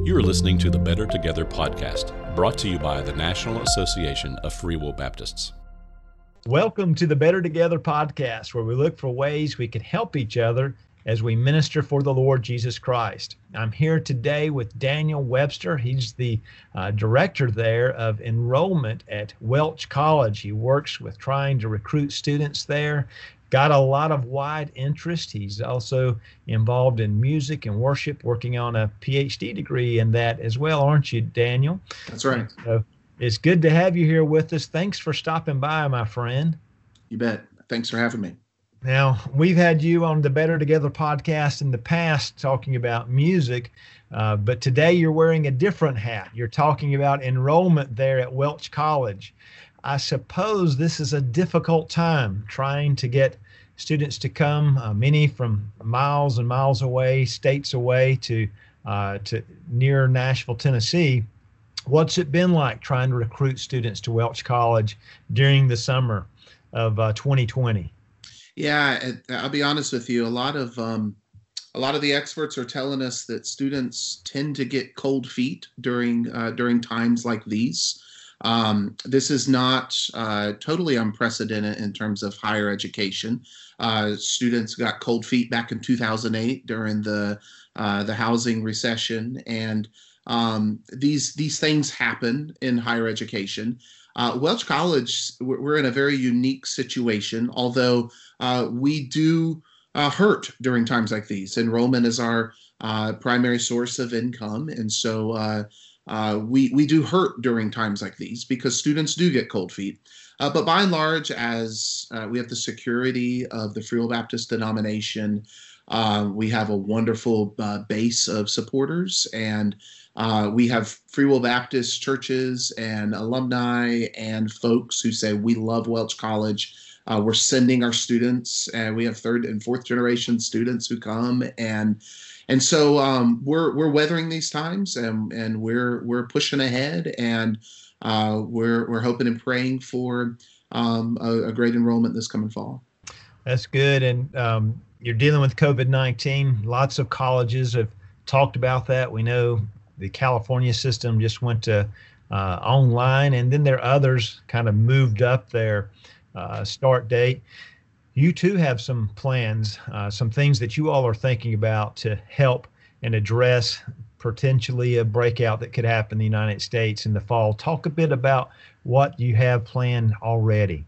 You are listening to the Better Together podcast, brought to you by the National Association of Free Will Baptists. Welcome to the Better Together podcast, where we look for ways we can help each other as we minister for the Lord Jesus Christ. I'm here today with Daniel Webster. He's the director there of enrollment at Welch College. He works with trying to recruit students there. Got a lot of wide interest. He's also involved in music and worship, working on a PhD degree in that as well, aren't you, Daniel? That's right. So it's good to have you here with us. Thanks for stopping by, my friend. You bet. Thanks for having me. Now, we've had you on the Better Together podcast in the past talking about music, but today you're wearing a different hat. You're talking about enrollment there at Welch College. I suppose this is a difficult time trying to get students to come, many from miles and miles away, states away to near Nashville, Tennessee. What's it been like trying to recruit students to Welch College during the summer of 2020? Yeah, I'll be honest with you. A lot of the experts are telling us that students tend to get cold feet during times like these. This is not totally unprecedented in terms of higher education. Students got cold feet back in 2008 during the housing recession, and these things happen in higher education. Welch College, we're in a very unique situation, although we do hurt during times like these. Enrollment is our primary source of income, and so we do hurt during times like these because students do get cold feet. But by and large, as we have the security of the Free Will Baptist denomination, we have a wonderful base of supporters, and we have Free Will Baptist churches and alumni and folks who say, we love Welch College. We're sending our students, and we have third and fourth generation students who come, and so we're weathering these times, and we're pushing ahead, and we're hoping and praying for a great enrollment this coming fall. That's good, and you're dealing with COVID-19. Lots of colleges have talked about that. We know the California system just went to online, and then there are others kind of moved up their start date. You too have some plans, some things that you all are thinking about to help and address potentially a breakout that could happen in the United States in the fall. Talk a bit about what you have planned already.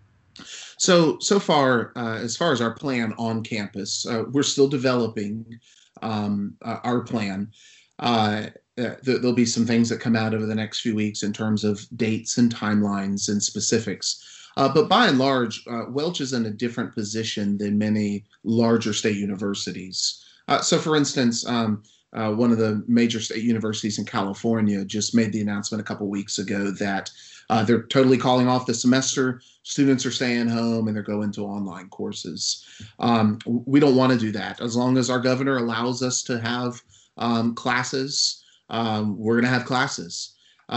So far, as far as our plan on campus, we're still developing our plan. There'll be some things that come out over the next few weeks in terms of dates and timelines and specifics. But by and large, Welch is in a different position than many larger state universities. So for instance, one of the major state universities in California just made the announcement a couple weeks ago that they're totally calling off the semester. Students are staying home and they're going to online courses. We don't want to do that. As long as our governor allows us to have classes, we're going to have classes.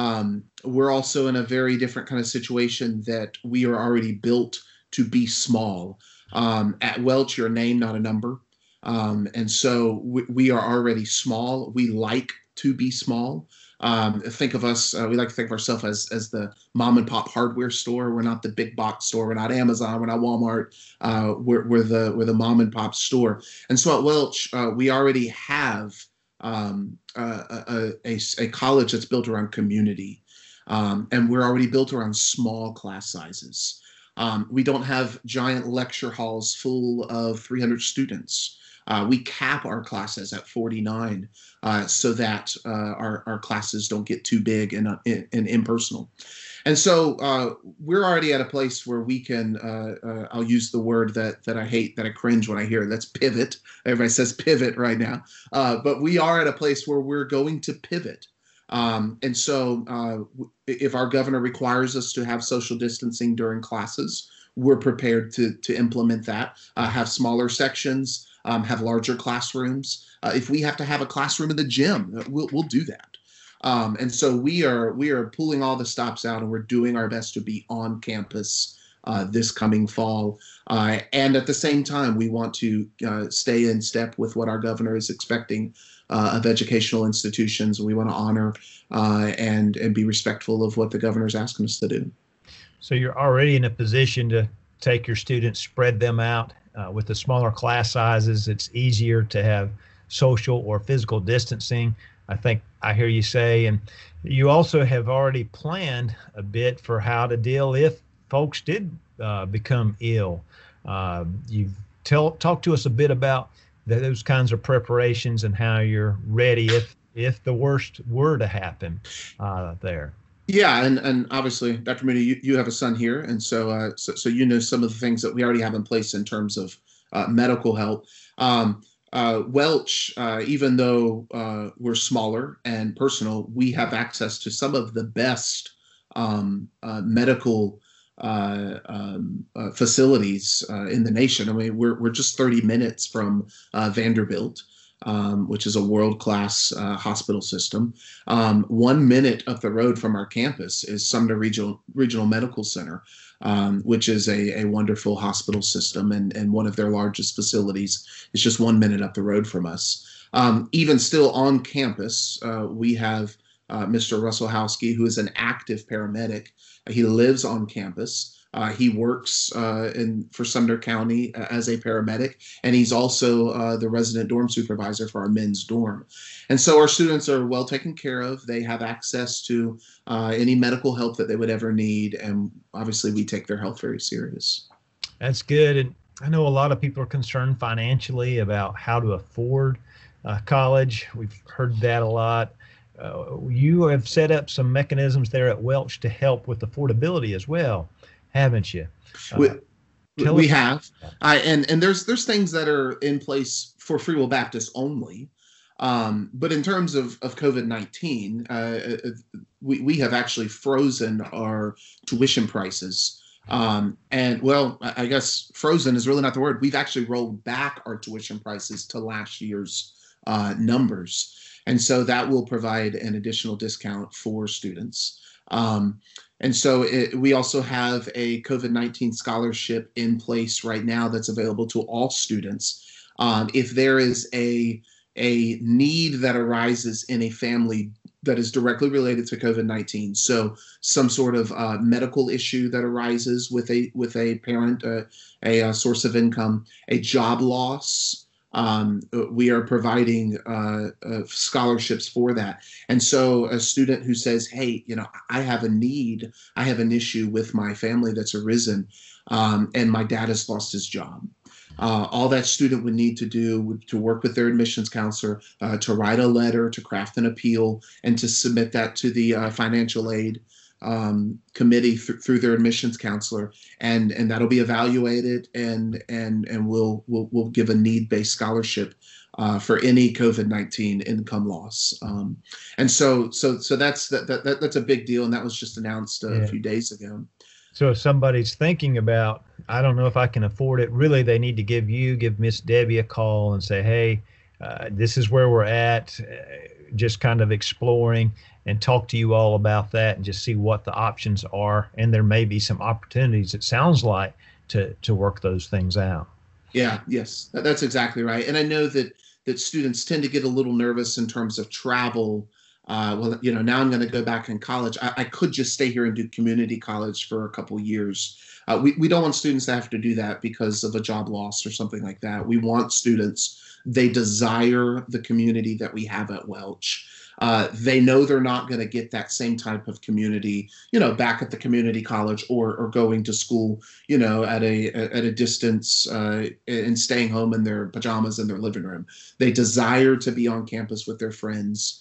We're also in a very different kind of situation that we are already built to be small. At Welch, you're a name, not a number. And so we are already small. We like to be small. Think of us, we like to think of ourselves as the mom and pop hardware store. We're not the big box store. We're not Amazon. We're not Walmart. We're the mom and pop store. And so at Welch, we already have a college that's built around community, and we're already built around small class sizes. We don't have giant lecture halls full of 300 students. We cap our classes at 49 so that our classes don't get too big and impersonal. And so we're already at a place where we can, I'll use the word that I hate, that I cringe when I hear it. That's pivot. Everybody says pivot right now. But we are at a place where we're going to pivot. And so if our governor requires us to have social distancing during classes, we're prepared to implement that, have smaller sections, have larger classrooms. If we have to have a classroom in the gym, we'll do that. And so we are pulling all the stops out, and we're doing our best to be on campus this coming fall. And at the same time, we want to stay in step with what our governor is expecting of educational institutions. We want to honor and be respectful of what the governor's asking us to do. So you're already in a position to take your students, spread them out. With the smaller class sizes, it's easier to have social or physical distancing, I think I hear you say. And you also have already planned a bit for how to deal if folks did become ill. You've talked to us a bit about those kinds of preparations and how you're ready if the worst were to happen there. Yeah, and obviously, Dr. Mooney, you have a son here, and so you know some of the things that we already have in place in terms of medical help. Welch, even though we're smaller and personal, we have access to some of the best medical facilities in the nation. I mean, we're just 30 minutes from Vanderbilt, which is a world-class hospital system. 1 minute up the road from our campus is Sumner Regional Medical Center, which is a wonderful hospital system, and one of their largest facilities is just 1 minute up the road from us. Even still on campus, we have Mr. Russell Howsky, who is an active paramedic. He lives on campus. He works for Sumner County as a paramedic, and he's also the resident dorm supervisor for our men's dorm. And so our students are well taken care of. They have access to any medical help that they would ever need, and obviously we take their health very serious. That's good. And I know a lot of people are concerned financially about how to afford college. We've heard that a lot. You have set up some mechanisms there at Welch to help with affordability as well, haven't you? We have, and there's things that are in place for Free Will Baptist only, but in terms of COVID-19, we have actually frozen our tuition prices, and well, I guess frozen is really not the word. We've actually rolled back our tuition prices to last year's numbers, and so that will provide an additional discount for students. And so we also have a COVID-19 scholarship in place right now that's available to all students. If there is a need that arises in a family that is directly related to COVID-19, so some sort of medical issue that arises with a parent, a source of income, a job loss, we are providing scholarships for that. And so a student who says, hey, I have a need, I have an issue with my family that's arisen, and my dad has lost his job. All that student would need to do would to work with their admissions counselor, to write a letter, to craft an appeal, and to submit that to the financial aid committee through their admissions counselor, and that'll be evaluated, and we'll give a need-based scholarship for any COVID-19 income loss. And so that's a big deal, and that was just announced a few days ago. So if somebody's thinking about, I don't know if I can afford it, really they need to give Miss Debbie a call and say, hey, this is where we're at, just kind of exploring, and talk to you all about that and just see what the options are. And there may be some opportunities, it sounds like, to work those things out. Yeah, yes, that's exactly right. And I know that students tend to get a little nervous in terms of travel. Well, now I'm going to go back in college. I could just stay here and do community college for a couple years. We don't want students to have to do that because of a job loss or something like that. We want students, they desire the community that we have at Welch. They know they're not going to get that same type of community, back at the community college or going to school, at a distance and staying home in their pajamas in their living room. They desire to be on campus with their friends.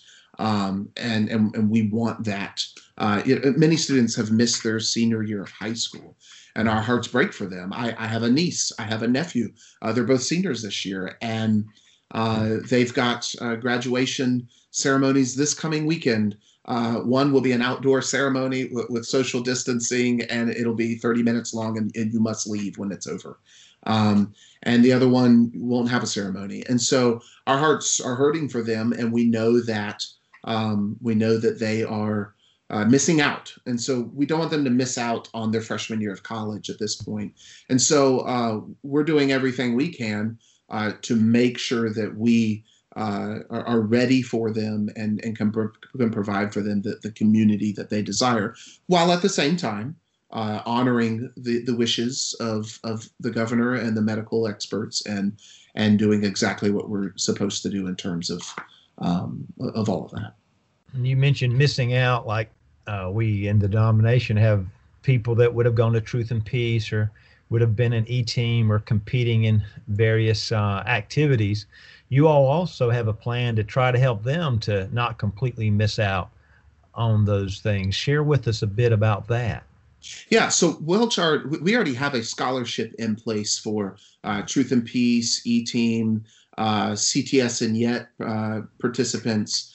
And we want that. Many students have missed their senior year of high school, and our hearts break for them. I have a niece, I have a nephew. They're both seniors this year, and they've got graduation ceremonies this coming weekend. One will be an outdoor ceremony with social distancing, and it'll be 30 minutes long, and you must leave when it's over. And the other one won't have a ceremony. And so our hearts are hurting for them, and we know that they are missing out. And so we don't want them to miss out on their freshman year of college at this point. And so we're doing everything we can to make sure that we are ready for them and can provide for them the community that they desire, while at the same time honoring the wishes of the governor and the medical experts and doing exactly what we're supposed to do in terms of all of that. You mentioned missing out, like we in the denomination have people that would have gone to Truth and Peace or would have been an E-team or competing in various activities. You all also have a plan to try to help them to not completely miss out on those things. Share with us a bit about that. Yeah, so Welch, we already have a scholarship in place for Truth and Peace, E-team, CTS and YET participants.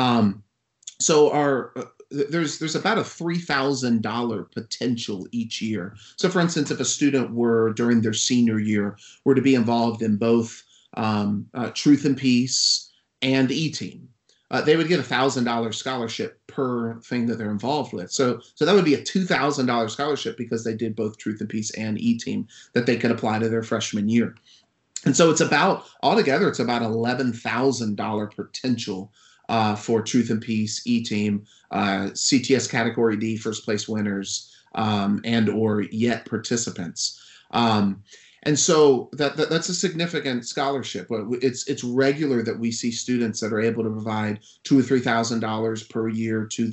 So there's about a $3,000 potential each year. So for instance, if a student were during their senior year were to be involved in both Truth and Peace and E-team, they would get a $1,000 scholarship per thing that they're involved with. So that would be a $2,000 scholarship because they did both Truth and Peace and E-team that they could apply to their freshman year. And so altogether, it's about $11,000 potential for Truth and Peace, E-team, CTS Category D first place winners, and or YET participants. And so that's a significant scholarship. It's regular that we see students that are able to provide $2,000 or $3,000 per year to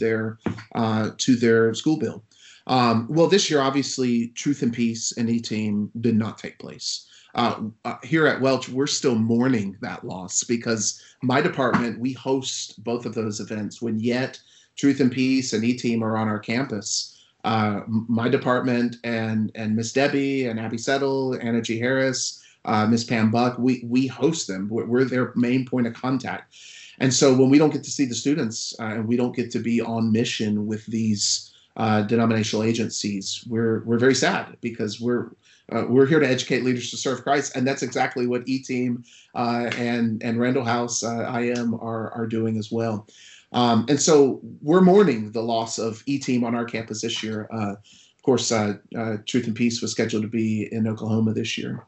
their school bill. Well, this year, obviously, Truth and Peace and E-team did not take place. Here at Welch, we're still mourning that loss because my department, we host both of those events when YET, Truth and Peace, and E-team are on our campus. My department and Miss Debbie and Abby Settle, Anna G. Harris, Miss Pam Buck, we host them. We're their main point of contact. And so when we don't get to see the students and we don't get to be on mission with these denominational agencies, we're very sad because we're here to educate leaders to serve Christ, and that's exactly what E-team and Randall House IM are doing as well. And so we're mourning the loss of E-team on our campus this year. Of course, Truth and Peace was scheduled to be in Oklahoma this year.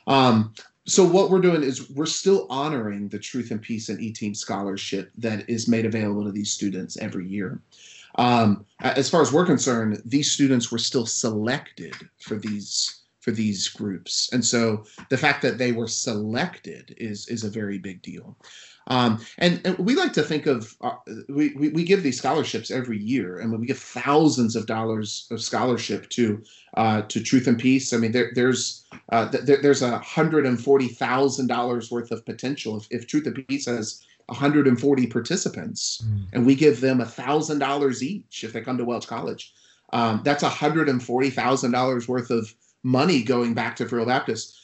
So what we're doing is we're still honoring the Truth and Peace and E-team scholarship that is made available to these students every year. As far as we're concerned, these students were still selected for these groups. And so the fact that they were selected is a very big deal. And we like to think of, we give these scholarships every year. I mean, we give thousands of dollars of scholarship to Truth and Peace. I mean, there's $140,000 worth of potential. If Truth and Peace has 140 participants and we give them $1,000 each if they come to Welch College, that's $140,000 worth of money going back to Free Will Baptist.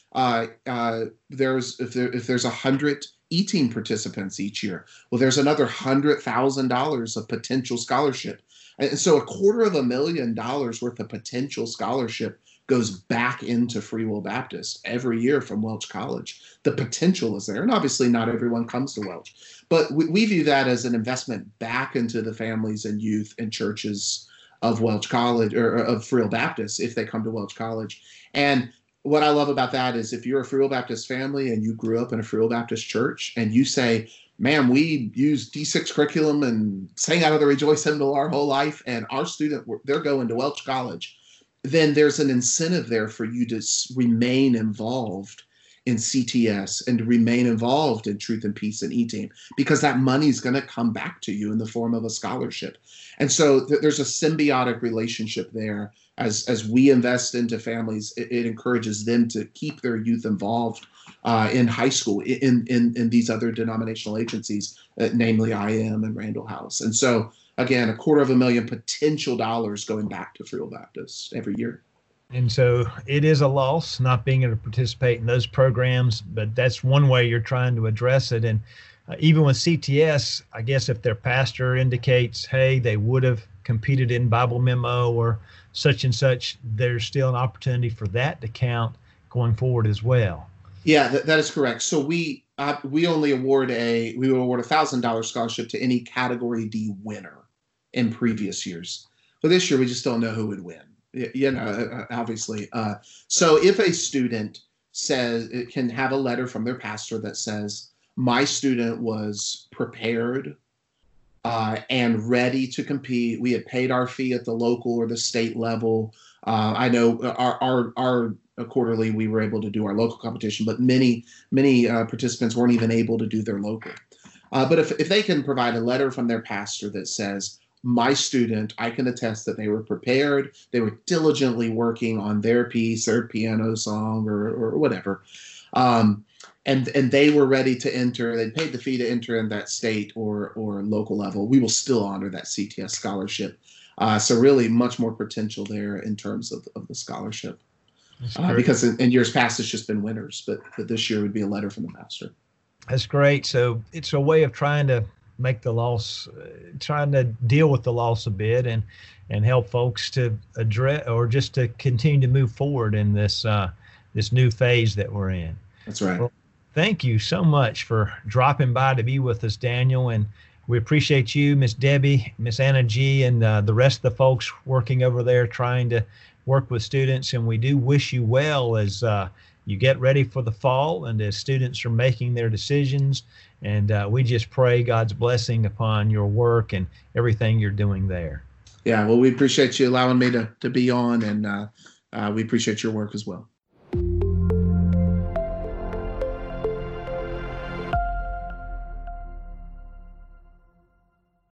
If there's 100 E-team participants each year, well, there's another $100,000 of potential scholarship. And so $250,000 worth of potential scholarship goes back into Free Will Baptist every year from Welch College. The potential is there. And obviously not everyone comes to Welch, but we view that as an investment back into the families and youth and churches of Welch College or of Free Will Baptist if they come to Welch College. And what I love about that is if you're a Free Will Baptist family and you grew up in a Free Will Baptist church and you say, man, we use D6 curriculum and sang out of the Rejoice hymnal our whole life, and our student, they're going to Welch College, then there's an incentive there for you to remain involved in CTS and to remain involved in Truth and Peace and E-team, because that money is going to come back to you in the form of a scholarship. And so there's a symbiotic relationship there. As we invest into families, it encourages them to keep their youth involved in high school, in these other denominational agencies, namely IM and Randall House. And so, again, $250,000 potential dollars going back to Free Will Baptist every year. And so it is a loss not being able to participate in those programs, but that's one way you're trying to address it. And even with CTS, I guess if their pastor indicates, hey, they would have competed in Bible Memo or such and such, there's still an opportunity for that to count going forward as well. Yeah, that is correct. So we only award a $1,000 scholarship to any Category D winner. in previous years. But this year, we just don't know who would win. Obviously. So if a student says, it can have a letter from their pastor that says, my student was prepared and ready to compete. We had paid our fee at the local or the state level. I know our quarterly, we were able to do our local competition, but many participants weren't even able to do their local. But if they can provide a letter from their pastor that says, my student, I can attest that they were prepared, they were diligently working on their piece, their piano song or whatever, and they were ready to enter, they paid the fee to enter in that state or local level, we will still honor that CTS scholarship. So really much more potential there in terms of the scholarship. Because in years past, it's just been winners, but this year would be a letter from the pastor. That's great. So it's a way of trying to make the loss, trying to deal with the loss a bit and help folks to address or just to continue to move forward in this new phase that we're in. That's right. Well, thank you so much for dropping by to be with us, Daniel. And we appreciate you, Miss Debbie, Miss Anna G, and the rest of the folks working over there trying to work with students. And we do wish you well as you get ready for the fall and as students are making their decisions. And we just pray God's blessing upon your work and everything you're doing there. Yeah, well, we appreciate you allowing me to be on, and we appreciate your work as well.